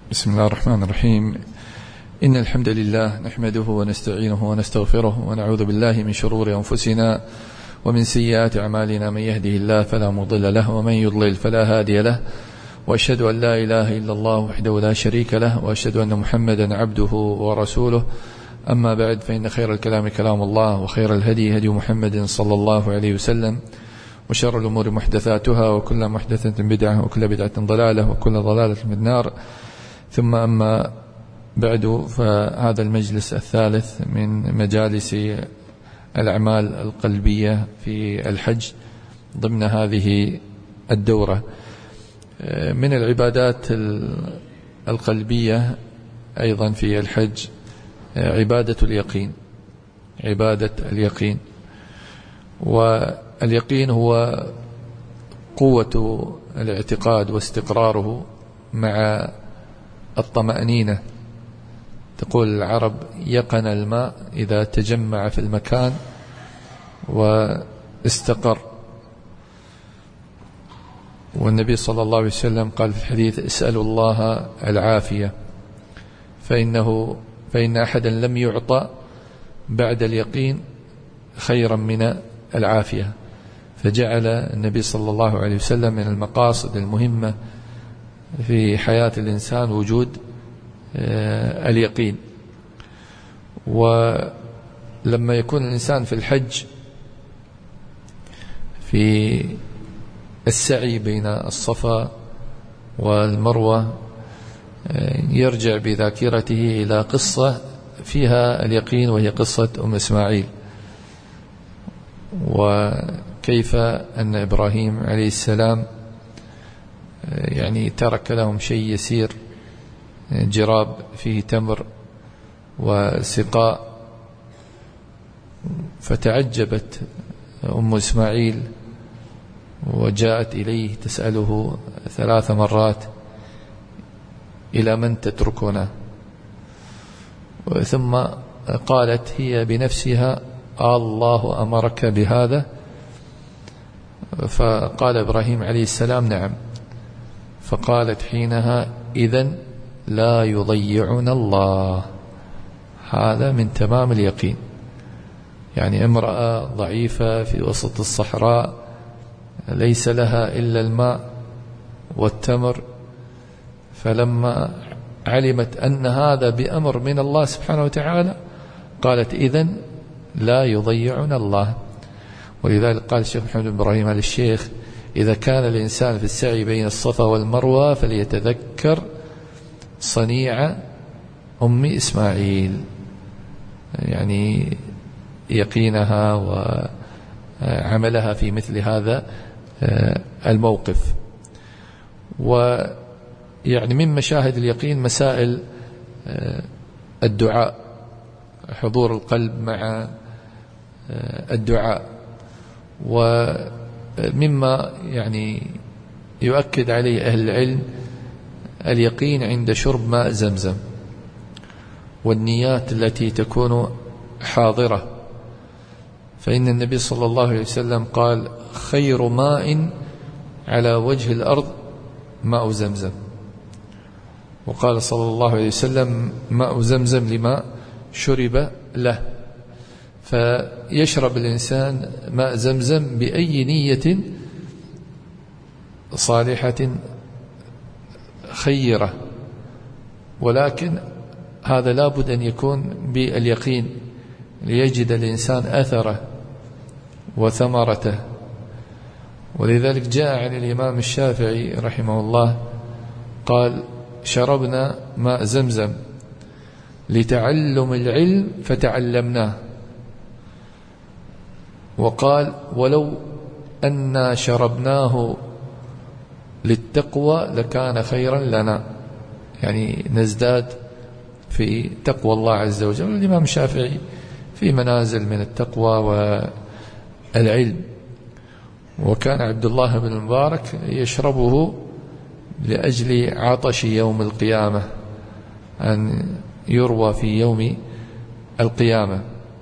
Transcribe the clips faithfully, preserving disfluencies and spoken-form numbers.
بسم الله الرحمن الرحيم. إن الحمد لله نحمده ونستعينه ونستغفره ونعوذ بالله من شرور أنفسنا ومن سيئات أعمالنا، من يهده الله فلا مضل له ومن يضلل فلا هادي له، وأشهد أن لا إله إلا الله وحده لا شريك له، وأشهد أن محمدا عبده ورسوله. أما بعد، فإن خير الكلام كلام الله، وخير الهدي هدي محمد صلى الله عليه وسلم، وشر الأمور محدثاتها، وكل محدثة بدعة، وكل بدعة ضلالة، وكل ضلالة في النار. ثم أما بعد، فهذا المجلس الثالث من مجالس الأعمال القلبية في الحج ضمن هذه الدورة. من العبادات القلبية أيضا في الحج عبادة اليقين، عبادة اليقين. واليقين هو قوة الاعتقاد واستقراره مع الطمأنينة. تقول العرب: يقن الماء إذا تجمع في المكان واستقر. والنبي صلى الله عليه وسلم قال في الحديث: اسألوا الله العافية، فإنه فإن أحدا لم يعطى بعد اليقين خيرا من العافية. فجعل النبي صلى الله عليه وسلم من المقاصد المهمة في حياة الإنسان وجود اليقين. ولما يكون الإنسان في الحج في السعي بين الصفا والمروة، يرجع بذاكرته إلى قصة فيها اليقين، وهي قصة أم إسماعيل، وكيف أن إبراهيم عليه السلام يعني ترك لهم شيء يسير، جراب فيه تمر وسقاء، فتعجبت أم إسماعيل وجاءت إليه تسأله ثلاث مرات: إلى من تتركنا؟ ثم قالت هي بنفسها: الله أمرك بهذا؟ فقال إبراهيم عليه السلام: نعم. فقالت حينها: إذن لا يضيعنا الله. هذا من تمام اليقين. يعني امرأة ضعيفة في وسط الصحراء ليس لها إلا الماء والتمر، فلما علمت أن هذا بأمر من الله سبحانه وتعالى قالت: إذن لا يضيعنا الله. ولذلك قال الشيخ محمد بن إبراهيم آل الشيخ: إذا كان الإنسان في السعي بين الصفا والمروة فليتذكر صنيع أم إسماعيل، يعني يقينها وعملها في مثل هذا الموقف. ويعني من مشاهد اليقين مسائل الدعاء، حضور القلب مع الدعاء. ومما يعني يؤكد عليه أهل العلم اليقين عند شرب ماء زمزم، والنيات التي تكون حاضرة. فإن النبي صلى الله عليه وسلم قال: خير ماء على وجه الأرض ماء زمزم. وقال صلى الله عليه وسلم: ماء زمزم لما شرب له. فيشرب الإنسان ماء زمزم بأي نية صالحة خيرة، ولكن هذا لابد أن يكون باليقين ليجد الإنسان أثره وثمرته. ولذلك جاء عن الإمام الشافعي رحمه الله قال: شربنا ماء زمزم لتعلم العلم فتعلمناه. وقال: ولو أن شربناه للتقوى لكان خيرا لنا، يعني نزداد في تقوى الله عز وجل. الإمام الشافعي في منازل من التقوى والعلم. وكان عبد الله بن المبارك يشربه لأجل عطش يوم القيامة، أن يروى في يوم القيامة.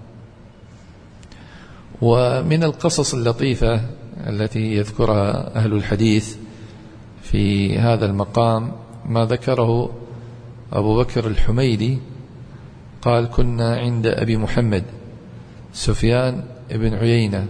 ومن القصص اللطيفة التي يذكرها أهل الحديث في هذا المقام ما ذكره أبو بكر الحميدي قال كنا عند أبي محمد سفيان بن عيينة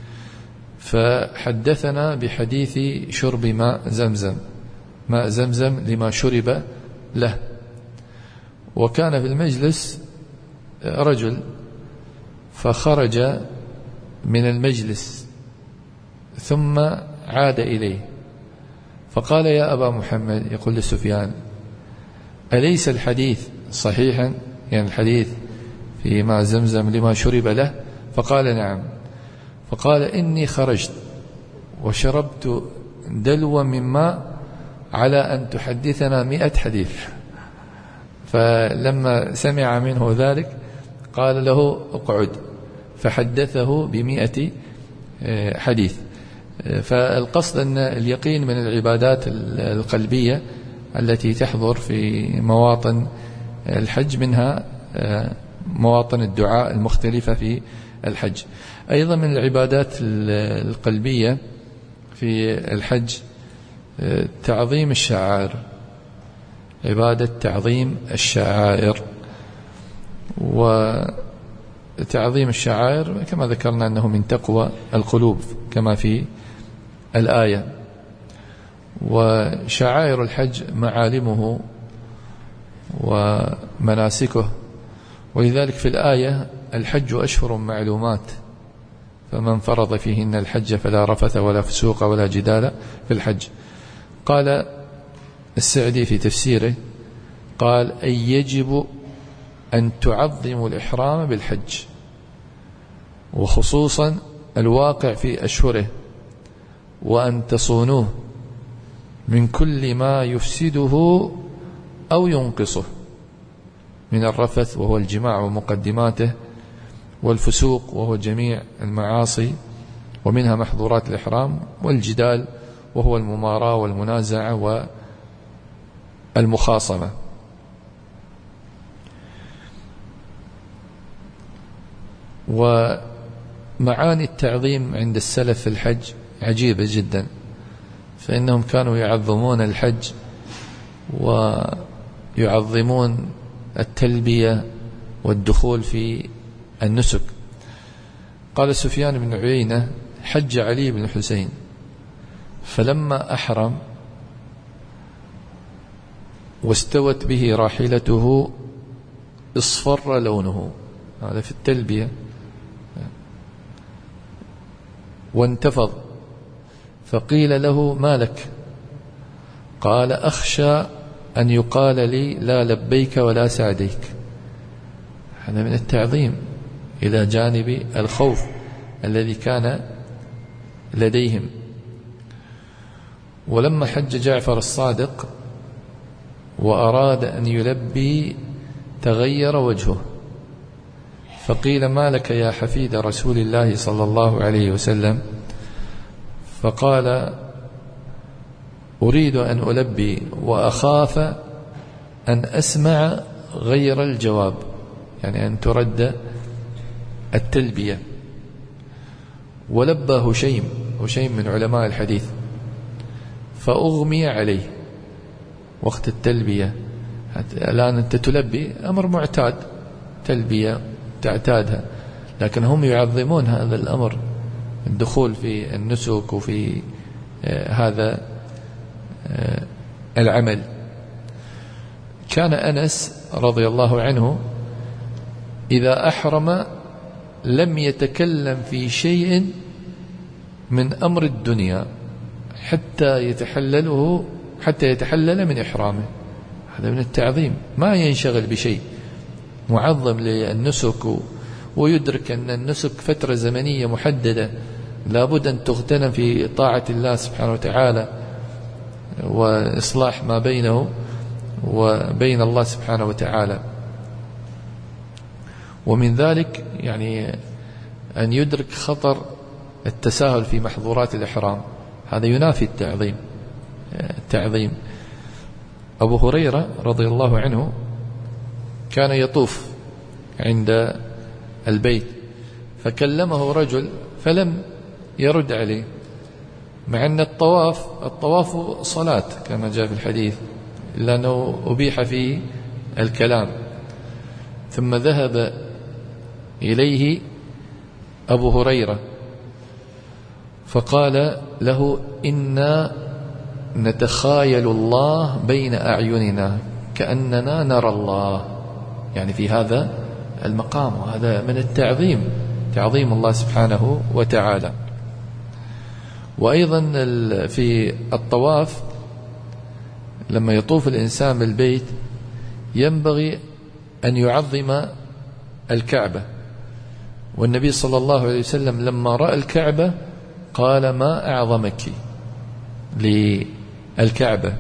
فحدثنا بحديث شرب ماء زمزم ماء زمزم لما شرب له. وكان في المجلس رجل فخرج من المجلس ثم عاد إليه فقال يا أبا محمد، يقول لسفيان: أليس الحديث صحيحا؟ يعني الحديث في ماء زمزم لما شرب له؟ فقال نعم. فقال إني خرجت وشربت دلوا من ماء على أن تحدثنا مئة حديث. فلما سمع منه ذلك قال له اقعد، فحدثه بمئة حديث. فالقصد أن اليقين من العبادات القلبية التي تحضر في مواطن الحج، منها مواطن الدعاء المختلفة في الحج. أيضا من العبادات القلبية في الحج تعظيم الشعائر، عبادة تعظيم الشعائر. وتعظيم الشعائر كما ذكرنا أنه من تقوى القلوب كما في الآية. وشعائر الحج معالمه ومناسكه، ولذلك في الآية: الحج أشهر معلومات فمن فرض فيهن الحج فلا رفث ولا فسوق ولا جدال في الحج. قال السعدي في تفسيره قال: أي يجب أن تعظموا الإحرام بالحج، وخصوصا الواقع في أشهره، وأن تصونوه من كل ما يفسده أو ينقصه من الرفث وهو الجماع ومقدماته، والفسوق وهو جميع المعاصي ومنها محظورات الإحرام، والجدال وهو المماراة والمنازعة والمخاصمة. ومعاني التعظيم عند السلف في الحج عجيبة جدا، فإنهم كانوا يعظمون الحج ويعظمون التلبية والدخول في النسك. قال سفيان بن عيينة: حج علي بن الحسين فلما أحرم واستوت به راحلته اصفر لونه، هذا في التلبية، وانتفض، فقيل له: ما لك؟ قال: أخشى أن يقال لي لا لبيك ولا سعديك. هذا من التعظيم إلى جانب الخوف الذي كان لديهم. ولما حج جعفر الصادق وأراد أن يلبي تغير وجهه، فقيل: ما لك يا حفيد رسول الله صلى الله عليه وسلم؟ فقال: أريد أن ألبي وأخاف أن أسمع غير الجواب، يعني أن ترد التلبية. ولبى هشيم هشيم من علماء الحديث فأغمي عليه وقت التلبية. الآن أنت تلبي أمر معتاد، تلبية تعتادها، لكن هم يعظمون هذا الأمر، الدخول في النسك وفي هذا العمل. كان أنس رضي الله عنه إذا أحرم لم يتكلم في شيء من أمر الدنيا حتى يتحلله حتى يتحلل من إحرامه. هذا من التعظيم، ما ينشغل بشيء، معظم للنسك، ويدرك أن النسك فترة زمنية محددة لابد أن تغتنم في طاعة الله سبحانه وتعالى وإصلاح ما بينه وبين الله سبحانه وتعالى. ومن ذلك يعني أن يدرك خطر التساهل في محظورات الإحرام، هذا ينافي التعظيم. التعظيم أبو هريرة رضي الله عنه كان يطوف عند البيت، فكلمه رجل فلم يرد عليه، مع أن الطواف الطواف صلاة كما جاء في الحديث، إلا أنه أبيح فيه الكلام. ثم ذهب إليه أبو هريرة فقال له: إنا نتخايل الله بين أعيننا كأننا نرى الله، يعني في هذا المقام، وهذا من التعظيم، تعظيم الله سبحانه وتعالى. وأيضا في الطواف لما يطوف الإنسان بالبيت ينبغي أن يعظم الكعبة، والنبي صلى الله عليه وسلم لما رأى الكعبة قال: ما أعظمك للكعبة.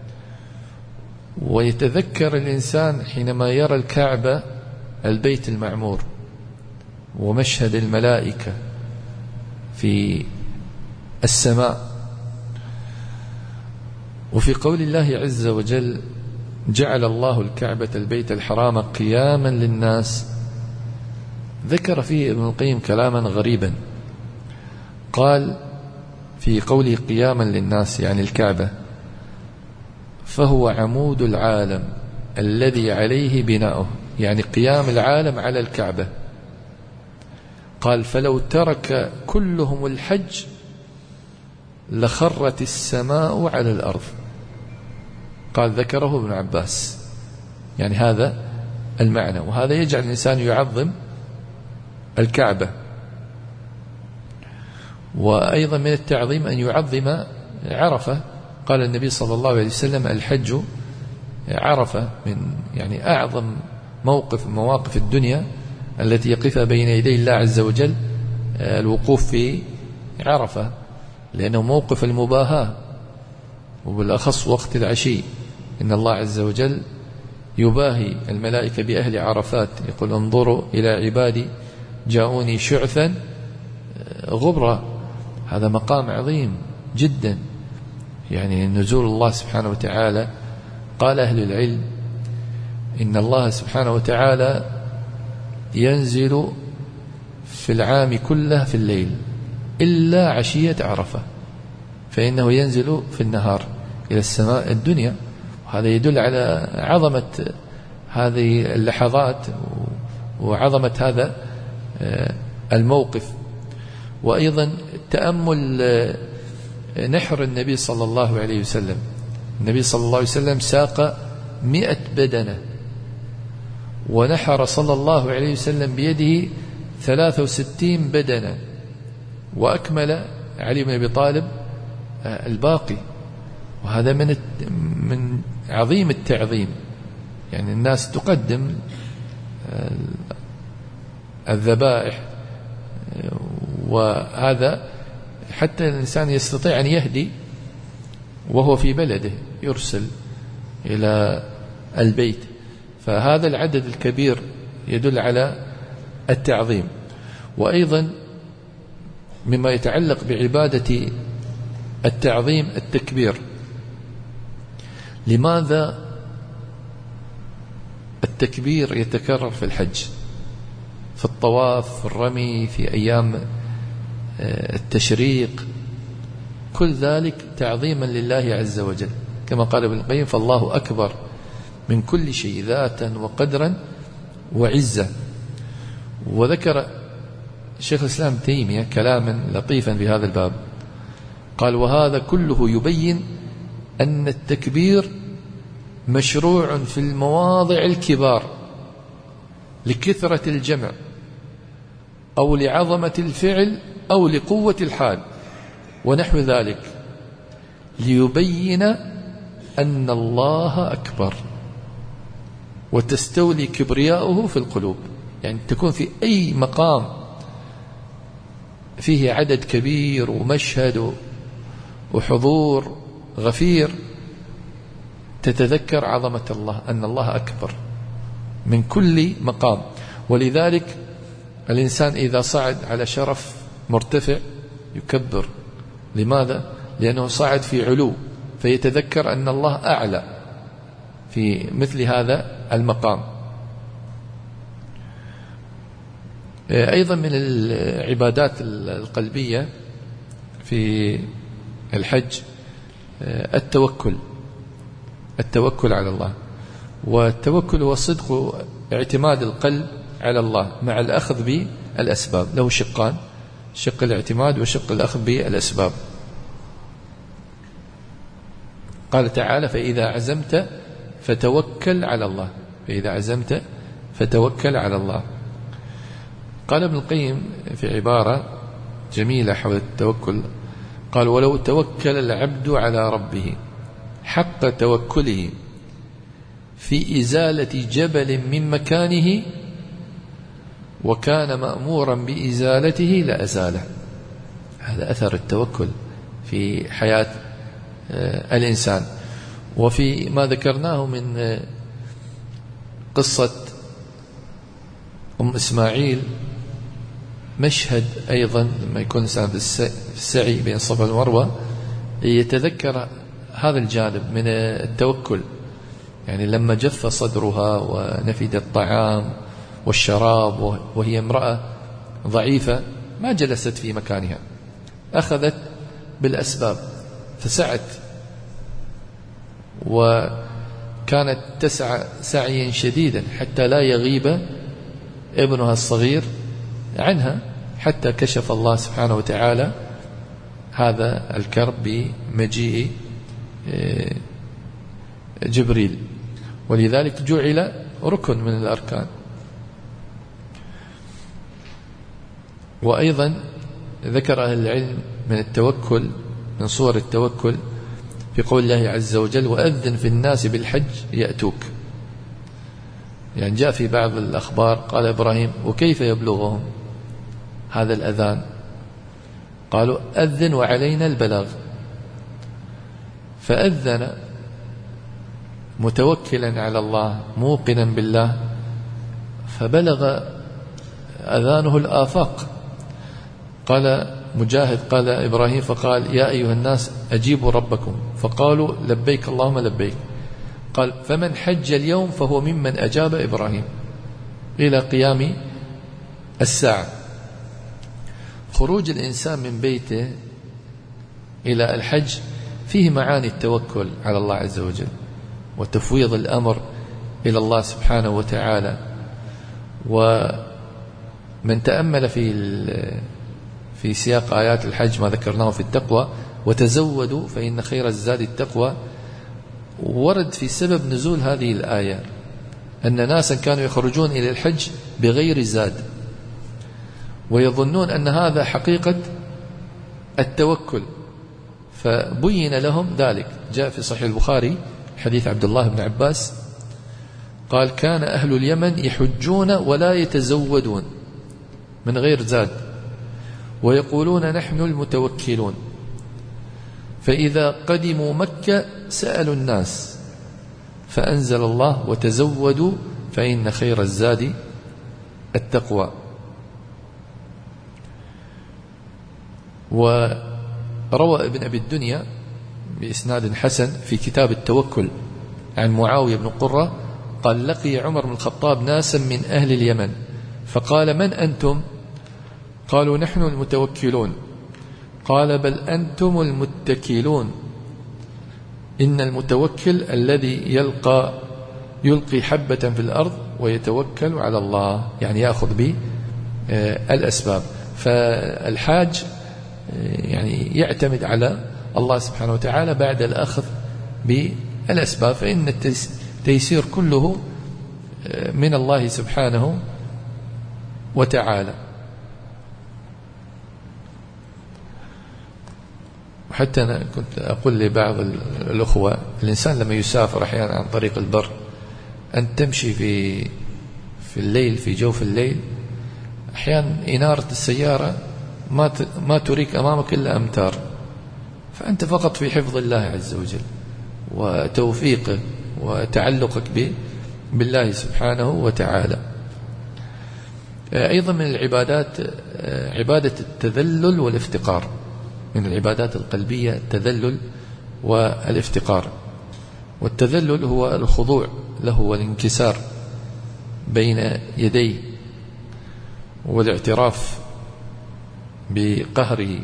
ويتذكر الإنسان حينما يرى الكعبة البيت المعمور ومشهد الملائكة في السماء. وفي قول الله عز وجل: جعل الله الكعبة البيت الحرام قياما للناس، ذكر فيه ابن القيم كلاما غريبا. قال في قوله قياما للناس يعني الكعبة: فهو عمود العالم الذي عليه بناؤه، يعني قيام العالم على الكعبة. قال: فلو ترك كلهم الحج لخرت السماء على الأرض. قال ذكره ابن عباس، يعني هذا المعنى، وهذا يجعل الإنسان يعظم الكعبة. وأيضا من التعظيم أن يعظم عرفة. قال النبي صلى الله عليه وسلم: الحج عرفة، من يعني أعظم موقف من مواقف الدنيا التي يقف بين يدي الله عز وجل الوقوف في عرفة، لأنه موقف المباهاة، وبالأخص وقت العشي. إن الله عز وجل يباهي الملائكة بأهل عرفات، يقول: انظروا إلى عبادي جاءوني شعثا غبرا. هذا مقام عظيم جدا، يعني نزول الله سبحانه وتعالى. قال أهل العلم: إن الله سبحانه وتعالى ينزل في العام كله في الليل إلا عشية عرفة، فإنه ينزل في النهار إلى السماء الدنيا. وهذا يدل على عظمة هذه اللحظات وعظمة هذا الموقف. وأيضا تأمل نحر النبي صلى الله عليه وسلم. النبي صلى الله عليه وسلم ساق مئة بدنة، ونحر صلى الله عليه وسلم بيده ثلاثة وستين بدنة، وأكمل علي بن أبي طالب الباقي. وهذا من من عظيم التعظيم، يعني الناس تقدم الذبائح، وهذا حتى الإنسان يستطيع أن يهدي وهو في بلده، يرسل إلى البيت. فهذا العدد الكبير يدل على التعظيم. وأيضا مما يتعلق بعبادة التعظيم التكبير. لماذا التكبير يتكرر في الحج، في الطواف، في الرمي، في أيام التشريق؟ كل ذلك تعظيما لله عز وجل، كما قال ابن القيم: فالله أكبر من كل شيء ذاتا وقدرا وعزة. وذكر شيخ الإسلام تيمية كلاما لطيفا في هذا الباب. قال: وهذا كله يبين أن التكبير مشروع في المواضع الكبار لكثرة الجمع أو لعظمة الفعل أو لقوة الحال ونحو ذلك، ليبين أن الله أكبر وتستولي كبرياؤه في القلوب. يعني تكون في أي مقام فيه عدد كبير ومشهد وحضور غفير تتذكر عظمة الله، أن الله أكبر من كل مقام. ولذلك الإنسان إذا صعد على شرف مرتفع يكبر. لماذا؟ لأنه صعد في علو، فيتذكر أن الله أعلى في مثل هذا المقام. أيضا من العبادات القلبية في الحج التوكل، التوكل على الله. والتوكل هو صدق اعتماد القلب على الله مع الأخذ بالأسباب، له شقان، شق الاعتماد وشق الأخذ بالأسباب. قال تعالى: فإذا عزمت فتوكل على الله، فإذا عزمت فتوكل على الله. قال ابن القيم في عبارة جميلة حول التوكل، قال: ولو توكل العبد على ربه حق توكله في إزالة جبل من مكانه وكان مأمورا بإزالته لأزاله. هذا أثر التوكل في حياة الإنسان. وفي ما ذكرناه من قصة أم إسماعيل مشهد أيضا لما يكون الإنسان في السعي بين الصفا والمروة يتذكر هذا الجانب من التوكل، يعني لما جف صدرها ونفد الطعام والشراب وهي امرأة ضعيفة ما جلست في مكانها، أخذت بالأسباب فسعت، وكانت تسعى سعيا شديدا حتى لا يغيب ابنها الصغير عنها، حتى كشف الله سبحانه وتعالى هذا الكرب بمجيء جبريل، ولذلك جعل ركن من الأركان. وأيضا ذكر أهل العلم من التوكل، من صور التوكل في قول الله عز وجل: وأذن في الناس بالحج يأتوك. يعني جاء في بعض الأخبار قال إبراهيم: وكيف يبلغهم هذا الأذان؟ قالوا: أذن وعلينا البلاغ. فأذن متوكلا على الله موقنا بالله، فبلغ أذانه الآفاق. قال مجاهد: قال إبراهيم فقال: يا أيها الناس أجيبوا ربكم، فقالوا: لبيك اللهم لبيك. قال: فمن حج اليوم فهو ممن أجاب إبراهيم إلى قيام الساعة. خروج الإنسان من بيته إلى الحج فيه معاني التوكل على الله عز وجل وتفويض الأمر إلى الله سبحانه وتعالى. ومن تأمل في في سياق آيات الحج ما ذكرناه في التقوى: وتزودوا فإن خير الزاد التقوى، ورد في سبب نزول هذه الآية أن ناسا كانوا يخرجون إلى الحج بغير زاد ويظنون أن هذا حقيقة التوكل، فبين لهم ذلك. جاء في صحيح البخاري حديث عبد الله بن عباس قال: كان أهل اليمن يحجون ولا يتزودون من غير زاد، ويقولون نحن المتوكلون، فإذا قدموا مكة سألوا الناس فأنزل الله: وتزودوا فإن خير الزاد التقوى. وروى ابن أبي الدنيا بإسناد حسن في كتاب التوكل عن معاوية بن قرة قال: لقي عمر بن الخطاب ناسا من أهل اليمن فقال: من أنتم؟ قالوا: نحن المتوكلون. قال: بل أنتم المتكلون، إن المتوكل الذي يلقى يلقي حبة في الأرض ويتوكل على الله، يعني يأخذ بالأسباب. فالحاج يعني يعتمد على الله سبحانه وتعالى بعد الأخذ بالأسباب، فإن التيسير كله من الله سبحانه وتعالى. حتى أنا كنت أقول لبعض الأخوة: الإنسان لما يسافر أحيانا عن طريق البر أن تمشي في في الليل في جوف الليل، أحيانا إنارة السيارة ما ما تريك أمامك إلا أمتار، فأنت فقط في حفظ الله عز وجل وتوفيقه وتعلقك بالله سبحانه وتعالى. أيضا من العبادات عبادة التذلل والافتقار، من العبادات القلبية التذلل والافتقار. والتذلل هو الخضوع له والانكسار بين يديه والاعتراف بقهره،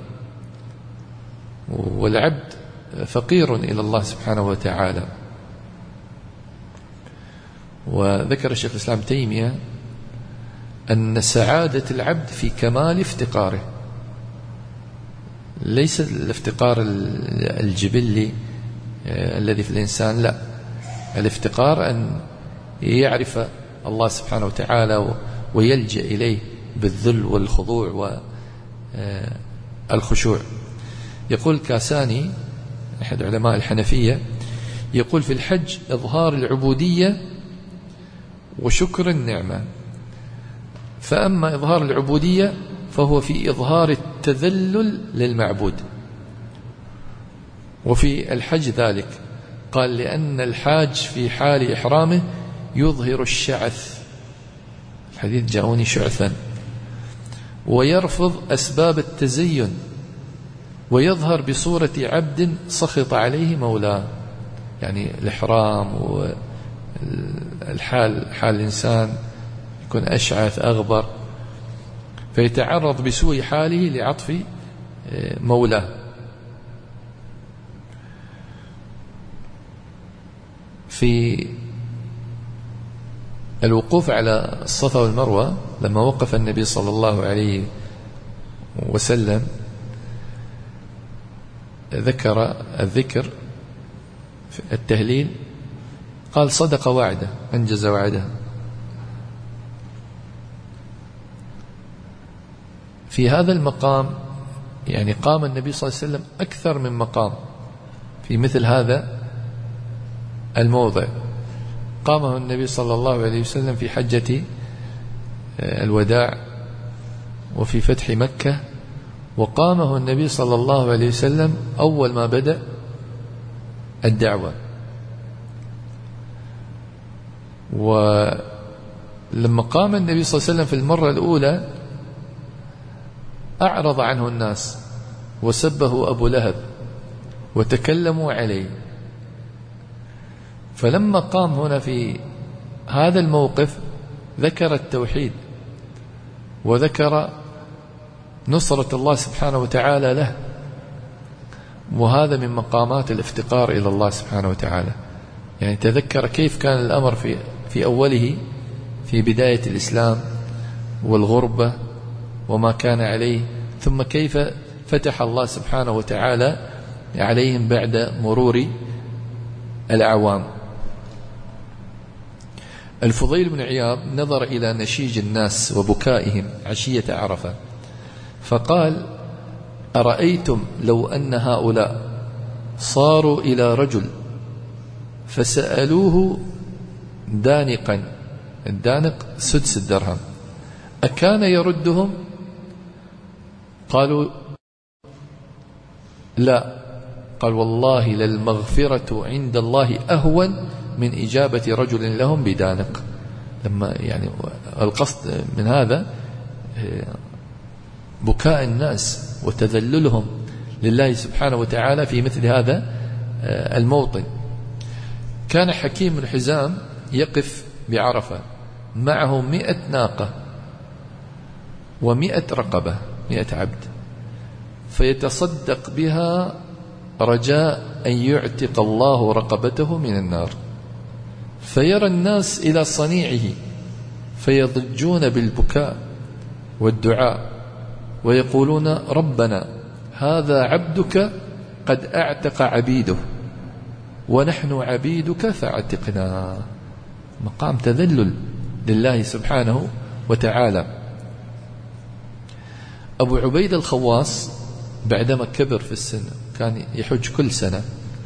والعبد فقير إلى الله سبحانه وتعالى. وذكر الشيخ الإسلام تيمية أن سعادة العبد في كمال افتقاره، ليس الافتقار الجبلي الذي في الإنسان، لا، الافتقار أن يعرف الله سبحانه وتعالى ويلجأ إليه بالذل والخضوع والخشوع. يقول كاساني أحد علماء الحنفية، يقول في الحج إظهار العبودية وشكر النعمة، فأما إظهار العبودية فهو في إظهار التذلل للمعبود، وفي الحج ذلك قال لأن الحاج في حال إحرامه يظهر الشعث، الحديث جاءوني شعثا، ويرفض أسباب التزين، ويظهر بصورة عبد سخط عليه مولاه، يعني الإحرام والحال حال الإنسان يكون أشعث أغبر، فيتعرض بسوء حاله لعطف مولاه. في الوقوف على الصفا والمروة لما وقف النبي صلى الله عليه وسلم ذكر الذكر التهليل، قال صدق وعده، أنجز وعده. في هذا المقام يعني قام النبي صلى الله عليه وسلم أكثر من مقام في مثل هذا الموضع. قامه النبي صلى الله عليه وسلم في حجة الوداع وفي فتح مكة، وقامه النبي صلى الله عليه وسلم أول ما بدأ الدعوة. ولما قام النبي صلى الله عليه وسلم في المرة الأولى أعرض عنه الناس وسبه أبو لهب وتكلموا عليه، فلما قام هنا في هذا الموقف ذكر التوحيد وذكر نصرة الله سبحانه وتعالى له، وهذا من مقامات الافتقار إلى الله سبحانه وتعالى. يعني تذكر كيف كان الأمر في في أوله في بداية الإسلام والغربة وما كان عليه، ثم كيف فتح الله سبحانه وتعالى عليهم بعد مرور الأعوام. الفضيل بن عياض نظر إلى نشيج الناس وبكائهم عشية عرفة فقال: أرأيتم لو أن هؤلاء صاروا إلى رجل فسألوه دانقا، الدانق سدس الدرهم، أكان يردهم؟ قالوا لا. قال: والله للمغفرة عند الله أهون من إجابة رجل لهم بدانق. لما يعني القصد من هذا بكاء الناس وتذللهم لله سبحانه وتعالى في مثل هذا الموطن. كان حكيم بن حزام يقف بعرفة معه مئة ناقة ومئة رقبة، مئة عبد، فيتصدق بها رجاء أن يعتق الله رقبته من النار، فيرى الناس إلى صنيعه فيضجون بالبكاء والدعاء ويقولون: ربنا هذا عبدك قد أعتق عبيده ونحن عبيدك فاعتقنا. مقام تذلل لله سبحانه وتعالى. أبو عبيد الخواص بعدما كبر في السن، كان يحج كل سنة،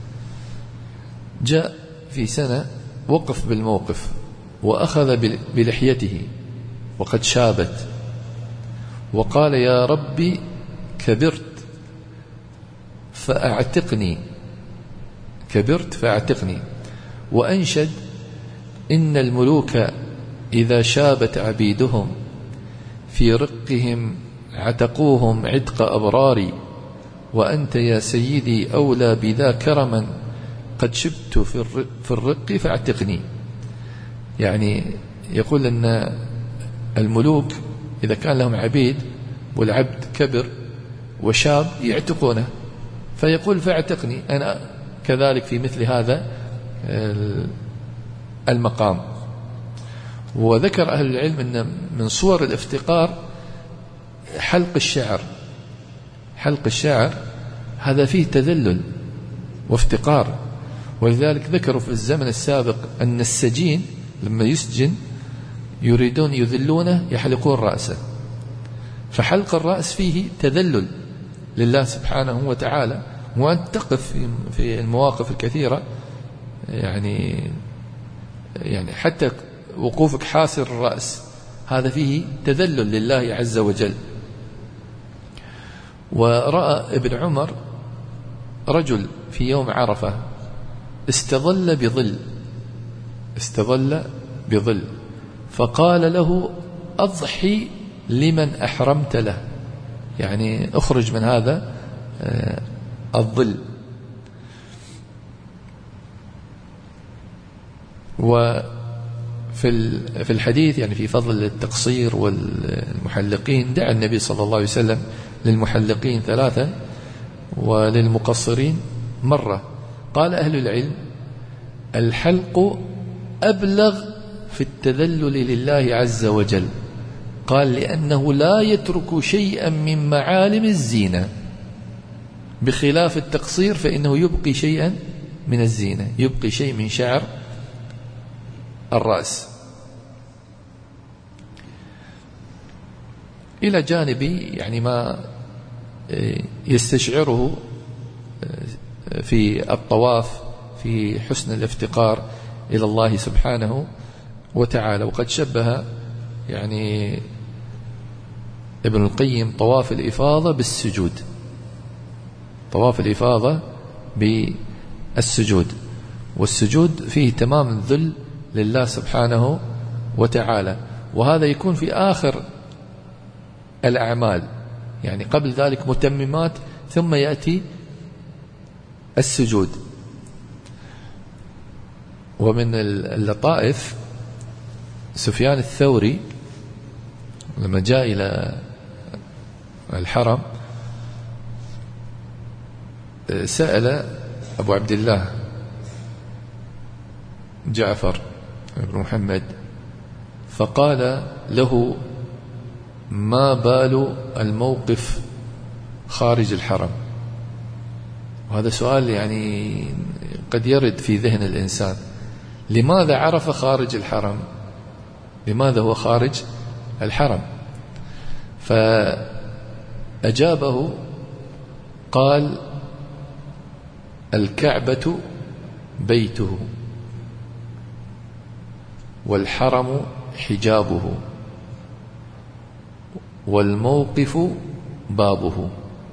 جاء في سنة وقف بالموقف وأخذ بلحيته وقد شابت وقال: يا ربي كبرت فأعتقني، كبرت فأعتقني. وأنشد: إن الملوك إذا شابت عبيدهم في رقهم عتقوهم عتق أبراري، وأنت يا سيدي أولى بذا كرما قد شبت في الرق فاعتقني. يعني يقول أن الملوك إذا كان لهم عبيد والعبد كبر وشاب يعتقونه، فيقول: فاعتقني أنا كذلك في مثل هذا المقام. وذكر أهل العلم أن من صور الافتقار حلق الشعر. حلق الشعر هذا فيه تذلل وافتقار، ولذلك ذكروا في الزمن السابق أن السجين لما يسجن يريدون يذلونه يحلقون رأسه، فحلق الرأس فيه تذلل لله سبحانه وتعالى، وأن تقف في المواقف الكثيرة يعني يعني حتى وقوفك حاسر الرأس هذا فيه تذلل لله عز وجل. ورأى ابن عمر رجل في يوم عرفة استظل بظل استظل بظل فقال له أضحي لمن أحرمت له، يعني أخرج من هذا الظل. وفي في الحديث يعني في فضل التقصير والمحلقين دعا النبي صلى الله عليه وسلم للمحلقين ثلاثا وللمقصرين مرة. قال أهل العلم الحلق أبلغ في التذلل لله عز وجل، قال لأنه لا يترك شيئا من معالم الزينة، بخلاف التقصير فإنه يبقي شيئا من الزينة، يبقي شيء من شعر الرأس. إلى جانب يعني ما يستشعره في الطواف في حسن الافتقار إلى الله سبحانه وتعالى. وقد شبه يعني ابن القيم طواف الإفاضة بالسجود، طواف الإفاضة بالسجود، والسجود فيه تمام الذل لله سبحانه وتعالى، وهذا يكون في آخر الأعمال، يعني قبل ذلك متممات ثم يأتي السجود. ومن اللطائف سفيان الثوري لما جاء إلى الحرم سأل أبو عبد الله جعفر بن محمد فقال له ما بال الموقف خارج الحرم؟ وهذا سؤال يعني قد يرد في ذهن الإنسان، لماذا عرف خارج الحرم؟ لماذا هو خارج الحرم؟ فأجابه قال الكعبة بيته والحرم حجابه والموقف بابه،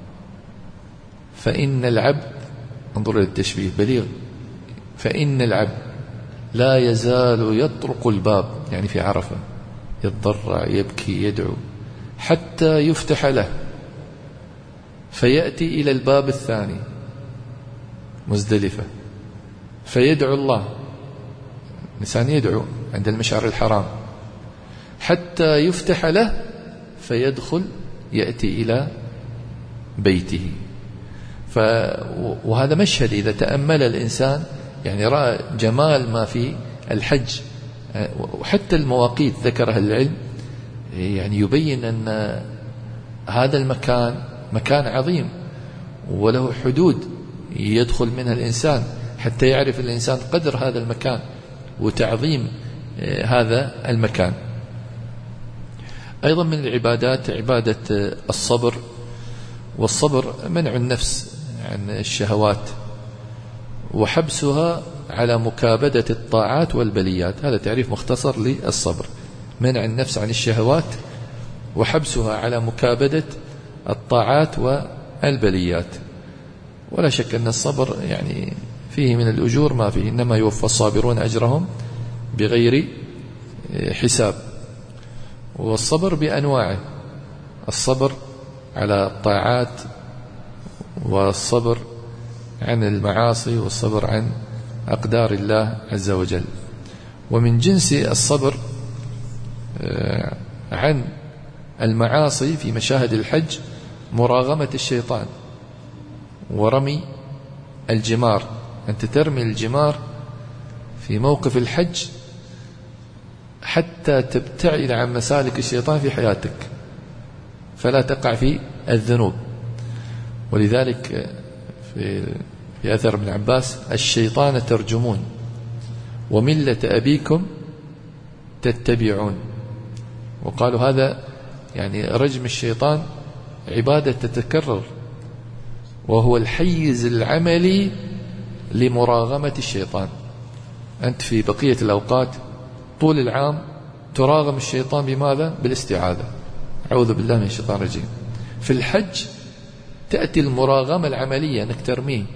فإن العبد، انظر للتشبيه بليغ، فإن العبد لا يزال يطرق الباب، يعني في عرفة يتضرع يبكي يدعو حتى يفتح له، فيأتي إلى الباب الثاني مزدلفة فيدعو الله، الإنسان يدعو عند المشعر الحرام حتى يفتح له فيدخل يأتي إلى بيته. ف وهذا مشهد إذا تأمل الإنسان يعني رأى جمال ما في الحج، وحتى المواقيت ذكرها العلم يعني يبين أن هذا المكان مكان عظيم وله حدود يدخل منها الإنسان حتى يعرف الإنسان قدر هذا المكان وتعظيم هذا المكان. أيضا من العبادات عبادة الصبر، والصبر منع النفس عن الشهوات وحبسها على مكابدة الطاعات والبليات، هذا تعريف مختصر للصبر، منع النفس عن الشهوات وحبسها على مكابدة الطاعات والبليات. ولا شك أن الصبر يعني فيه من الأجور ما فيه، إنما يوفى الصابرون أجرهم بغير حساب. والصبر بأنواعه، الصبر على الطاعات والصبر عن المعاصي والصبر عن أقدار الله عز وجل. ومن جنس الصبر عن المعاصي في مشاهد الحج مراغمة الشيطان ورمي الجمار، أنت ترمي الجمار في موقف الحج، حتى تبتعد عن مسالك الشيطان في حياتك فلا تقع في الذنوب. ولذلك في, في أثر ابن عباس: الشيطان ترجمون وملة أبيكم تتبعون. وقالوا هذا يعني رجم الشيطان عبادة تتكرر، وهو الحيز العملي لمراغمة الشيطان. أنت في بقية الأوقات طول العام تراغم الشيطان بماذا؟ بالاستعاذة، أعوذ بالله من الشيطان الرجيم. في الحج تأتي المراغمة العملية، أنك ترميه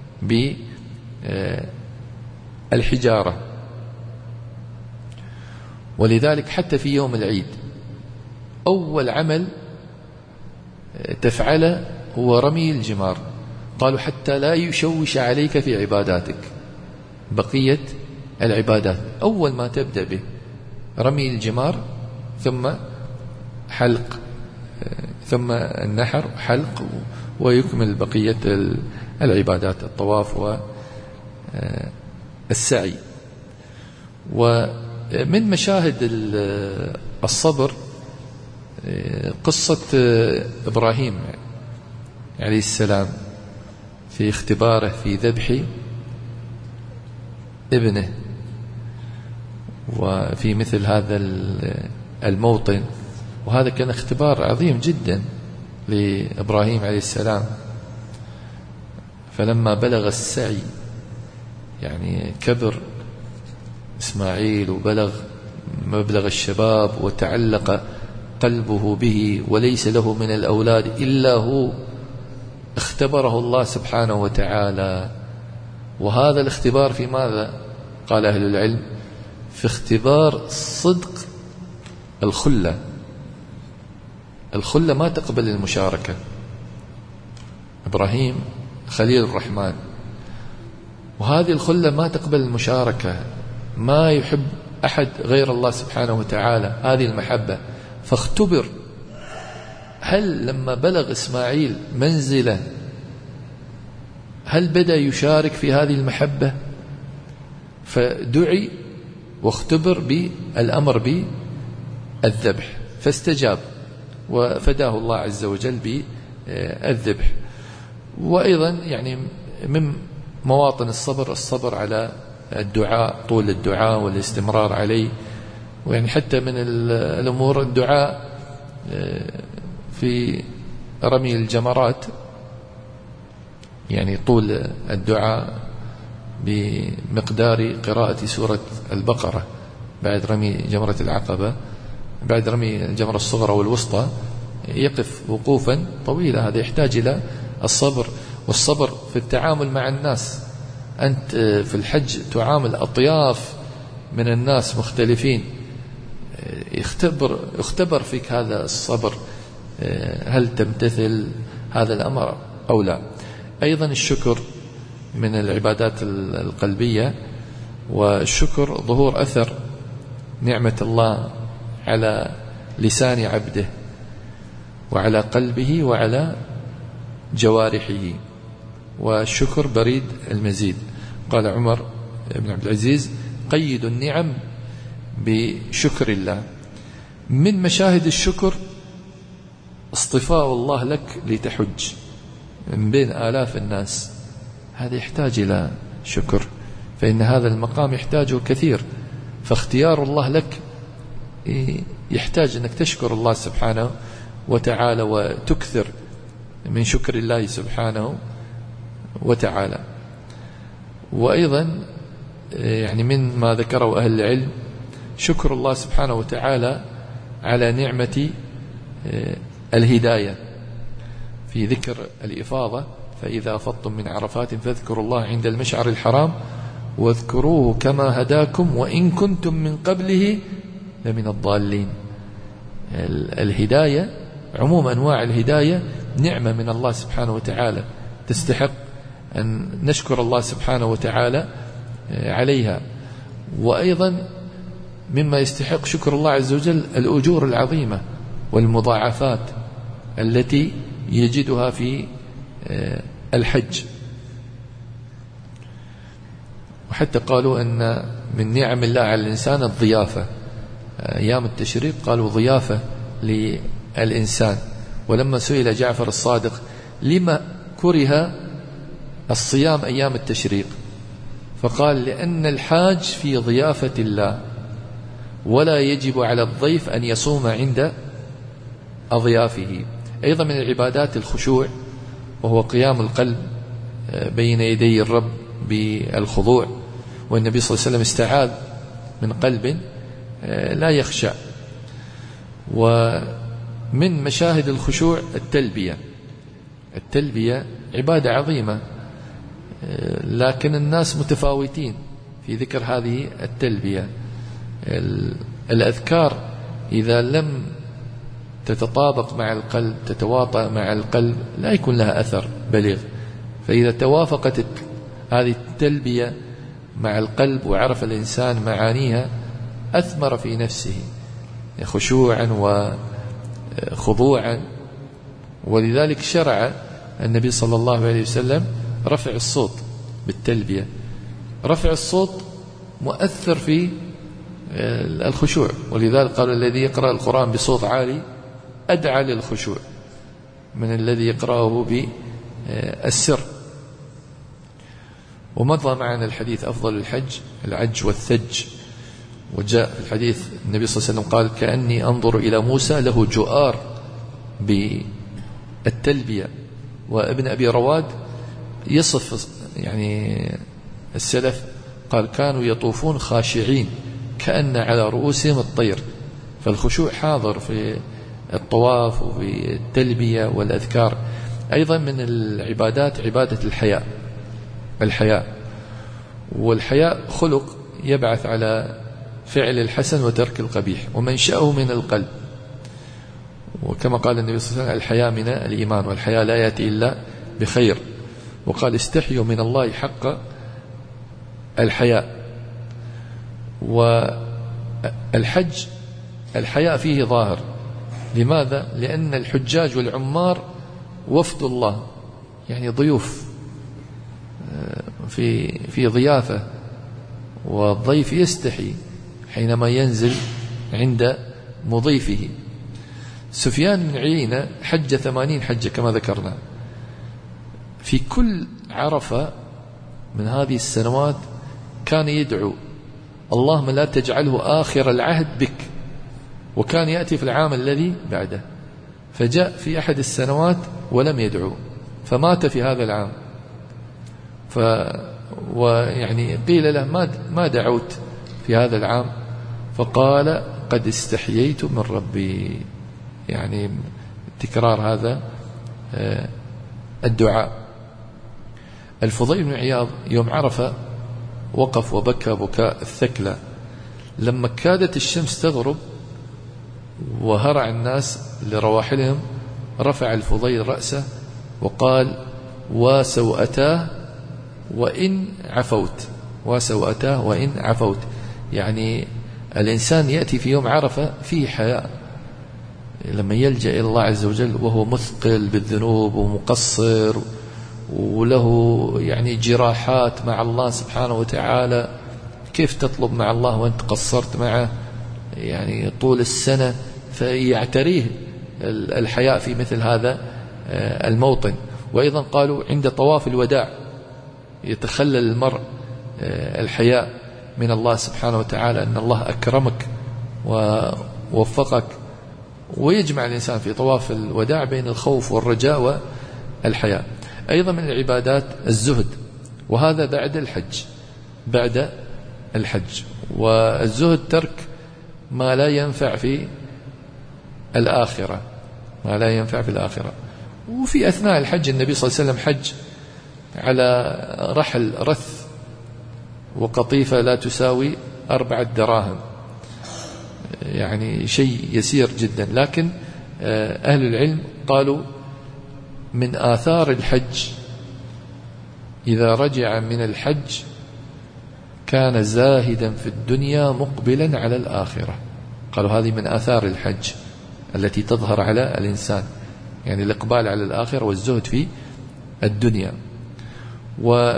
بالحجارة. ولذلك حتى في يوم العيد أول عمل تفعله هو رمي الجمار. قالوا حتى لا يشوش عليك في عباداتك بقية العبادات. أول ما تبدأ به رمي الجمار، ثم حلق، ثم النحر حلق، ويكمل بقية العبادات، الطواف والسعي. ومن مشاهد الصبر قصة إبراهيم عليه السلام في اختباره في ذبح ابنه. وفي مثل هذا الموطن، وهذا كان اختبار عظيم جدا لإبراهيم عليه السلام. فلما بلغ السعي، يعني كبر إسماعيل وبلغ مبلغ الشباب وتعلق قلبه به وليس له من الأولاد إلا هو، اختبره الله سبحانه وتعالى. وهذا الاختبار في ماذا؟ قال أهل العلم: في اختبار صدق الخلة. الخلة ما تقبل المشاركة. إبراهيم خليل الرحمن، وهذه الخلة ما تقبل المشاركة، ما يحب أحد غير الله سبحانه وتعالى، هذه المحبة. فاختبر، هل لما بلغ إسماعيل منزله هل بدأ يشارك في هذه المحبة؟ فدعي واختبر بالأمر بالذبح فاستجاب، وفداه الله عز وجل بالذبح. وأيضا يعني من مواطن الصبر الصبر على الدعاء، طول الدعاء والاستمرار عليه. ويعني حتى من الأمور الدعاء في رمي الجمرات، يعني طول الدعاء بمقدار قراءة سورة البقرة بعد رمي جمرة العقبة، بعد رمي الجمرة الصغرى والوسطى، يقف وقوفا طويلة. هذا يحتاج إلى الصبر، والصبر في التعامل مع الناس. أنت في الحج تعامل أطياف من الناس مختلفين، يختبر, يختبر فيك هذا الصبر، هل تمتثل هذا الأمر أو لا. أيضا الشكر من العبادات القلبية، والشكر ظهور أثر نعمة الله على لسان عبده وعلى قلبه وعلى جوارحه، والشكر بريد المزيد. قال عمر بن عبد العزيز: قيد النعم بشكر الله. من مشاهد الشكر اصطفاء الله لك لتحج من بين آلاف الناس، هذا يحتاج إلى شكر، فإن هذا المقام يحتاجه كثير. فاختيار الله لك يحتاج أنك تشكر الله سبحانه وتعالى وتكثر من شكر الله سبحانه وتعالى. وأيضا يعني من ما ذكره أهل العلم شكر الله سبحانه وتعالى على نعمة الهداية في ذكر الإفاضة: فإذا أفضتم من عرفات فاذكروا الله عند المشعر الحرام واذكروه كما هداكم وإن كنتم من قبله لمن الضالين. الهداية عموم أنواع الهداية نعمة من الله سبحانه وتعالى، تستحق أن نشكر الله سبحانه وتعالى عليها. وأيضا مما يستحق شكر الله عز وجل الأجور العظيمة والمضاعفات التي يجدها في الحج. وحتى قالوا أن من نعم الله على الإنسان الضيافة، أيام التشريق قالوا ضيافة للإنسان. ولما سئل جعفر الصادق لما كره الصيام أيام التشريق فقال لأن الحاج في ضيافة الله ولا يجب على الضيف أن يصوم عند أضيافه. أيضا من العبادات الخشوع وهو قيام القلب بين يدي الرب بالخضوع، والنبي صلى الله عليه وسلم استعاذ من قلب لا يخشع. ومن مشاهد الخشوع التلبية. التلبية عبادة عظيمة لكن الناس متفاوتين في ذكر هذه التلبية. الأذكار إذا لم تتطابق مع القلب تتواطأ مع القلب لا يكون لها أثر بليغ. فإذا توافقت هذه التلبية مع القلب وعرف الإنسان معانيها أثمر في نفسه خشوعا وخضوعا. ولذلك شرع النبي صلى الله عليه وسلم رفع الصوت بالتلبية. رفع الصوت مؤثر في الخشوع، ولذلك قال الذي يقرأ القرآن بصوت عالي أدعى للخشوع من الذي يقرأه بالسر. ومضى معنا الحديث أفضل الحج العج والثج. وجاء في الحديث النبي صلى الله عليه وسلم قال كأني أنظر إلى موسى له جؤار بالتلبية. وابن أبي رواد يصف يعني السلف قال كانوا يطوفون خاشعين كأن على رؤوسهم الطير. فالخشوع حاضر في الطواف وفي التلبية والأذكار. أيضا من العبادات عبادة الحياء. الحياء والحياء خلق يبعث على فعل الحسن وترك القبيح ومنشأه من القلب. وكما قال النبي صلى الله عليه وسلم الحياء من الإيمان والحياء لا يأتي إلا بخير. وقال استحيوا من الله حق الحياء. والحج الحياء فيه ظاهر. لماذا؟ لأن الحجاج والعمار وفد الله يعني ضيوف في في ضيافة، والضيف يستحي حينما ينزل عند مضيفه. سفيان بن عيينة حج ثمانين حجة كما ذكرنا. في كل عرفة من هذه السنوات كان يدعو اللهم لا تجعله آخر العهد بك، وكان يأتي في العام الذي بعده. فجاء في أحد السنوات ولم يدعو فمات في هذا العام. ف ويعني قيل له ما ما دعوت في هذا العام؟ فقال قد استحييت من ربي، يعني تكرار هذا الدعاء. الفضيل بن عياض يوم عرفة وقف وبكى بكاء الثكلى. لما كادت الشمس تغرب وهرع الناس لرواحلهم رفع الفضيل رأسه وقال وسوءتاه وإن عفوت. وسوءتاه وإن عفوت، يعني الإنسان يأتي في يوم عرفة فيه حياء لما يلجأ إلى الله عز وجل وهو مثقل بالذنوب ومقصر وله يعني جراحات مع الله سبحانه وتعالى. كيف تطلب مع الله وأنت قصرت معه يعني طول السنة؟ فيعتريه الحياء في مثل هذا الموطن. وأيضا قالوا عند طواف الوداع يتخلل المرء الحياء من الله سبحانه وتعالى أن الله أكرمك ووفقك، ويجمع الإنسان في طواف الوداع بين الخوف والرجاء والحياء. أيضا من العبادات الزهد، وهذا بعد الحج. بعد الحج والزهد ترك ما لا ينفع في الآخرة، ما لا ينفع في الآخرة. وفي أثناء الحج النبي صلى الله عليه وسلم حج على رحل رث وقطيفة لا تساوي أربعة دراهم، يعني شيء يسير جدا. لكن أهل العلم قالوا من آثار الحج إذا رجع من الحج كان زاهدا في الدنيا مقبلا على الآخرة. قالوا هذه من آثار الحج التي تظهر على الإنسان، يعني الإقبال على الآخرة والزهد في الدنيا.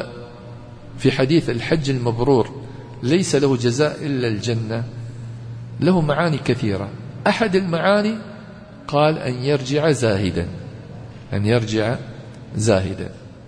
وفي حديث الحج المبرور ليس له جزاء إلا الجنة، له معاني كثيرة. أحد المعاني قال أن يرجع زاهدا، أن يرجع زاهدا.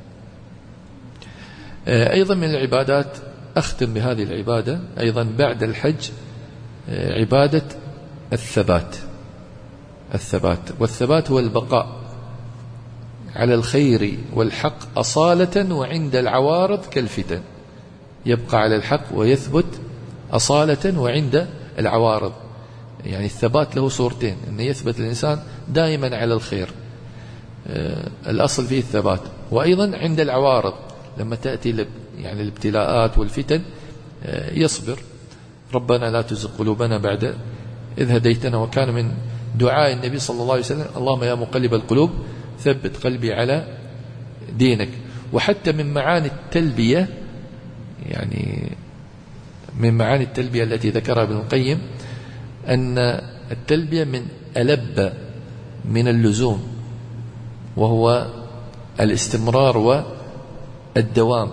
أيضا من العبادات، أختم بهذه العبادة أيضا بعد الحج، عبادة الثبات. الثبات والثبات هو البقاء على الخير والحق أصالة وعند العوارض كالفتن. يبقى على الحق ويثبت أصالة وعند العوارض. يعني الثبات له صورتين، أن يثبت الإنسان دائما على الخير، الأصل فيه الثبات، وأيضا عند العوارض لما تأتي يعني الابتلاءات والفتن يصبر. ربنا لا تزغ قلوبنا بعد إذ هديتنا. وكان من دعاء النبي صلى الله عليه وسلم اللهم يا مقلب القلوب ثبت قلبي على دينك. وحتى من معاني التلبية، يعني من معاني التلبية التي ذكرها ابن القيم أن التلبية من ألب من اللزوم، وهو الاستمرار والدوام.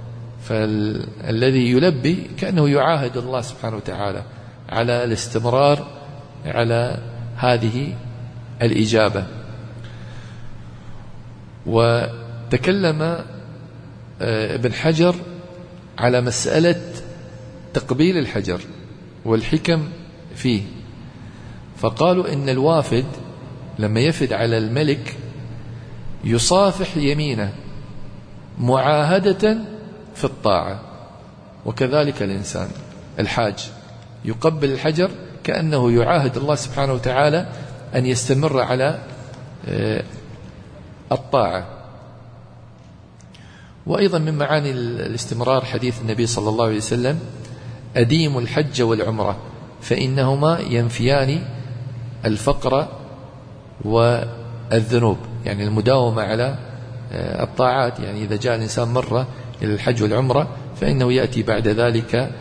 فالذي يلبي كأنه يعاهد الله سبحانه وتعالى على الاستمرار على هذه الإجابة. وتكلم ابن حجر على مسألة تقبيل الحجر والحكم فيه، فقالوا إن الوافد لما يفد على الملك يصافح يمينه معاهدة في الطاعة، وكذلك الإنسان الحاج يقبل الحجر كأنه يعاهد الله سبحانه وتعالى أن يستمر على الطاعة. وأيضا من معاني الاستمرار حديث النبي صلى الله عليه وسلم أديموا الحج والعمرة فإنهما ينفيان الفقر والذنوب. يعني المداومة على الطاعات، يعني إذا جاء الإنسان مرة إلى الحج والعمرة فإنه يأتي بعد ذلك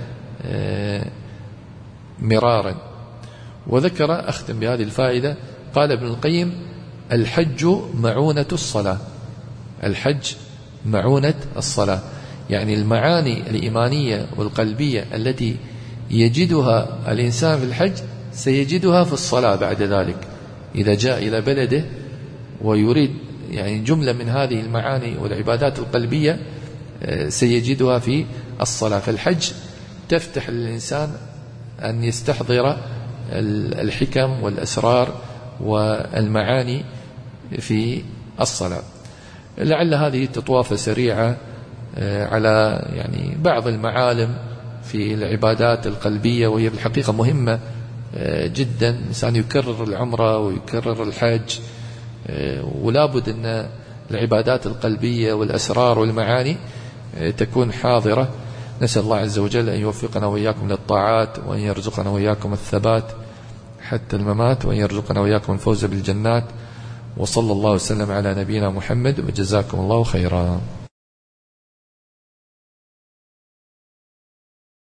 مرارا. وذكر، أختم بهذه الفائدة، قال ابن القيم الحج معونة الصلاة. الحج معونة الصلاة، يعني المعاني الإيمانية والقلبية التي يجدها الإنسان في الحج سيجدها في الصلاة بعد ذلك. إذا جاء إلى بلده ويريد يعني جملة من هذه المعاني والعبادات القلبية سيجدها في الصلاة. فالحج تفتح للإنسان أن يستحضر الحكم والأسرار والمعاني في الصلاة. لعل هذه تطوافة سريعة على يعني بعض المعالم في العبادات القلبية، وهي بالحقيقة مهمة جدا. الإنسان يكرر العمرة ويكرر الحج، ولا بد أن العبادات القلبية والأسرار والمعاني تكون حاضرة. نسأل الله عز وجل أن يوفقنا وإياكم للطاعات، وأن يرزقنا وإياكم الثبات حتى الممات، وأن يرزقنا وإياكم الفوز بالجنات. وصلى الله وسلم على نبينا محمد، وجزاكم الله خيرا.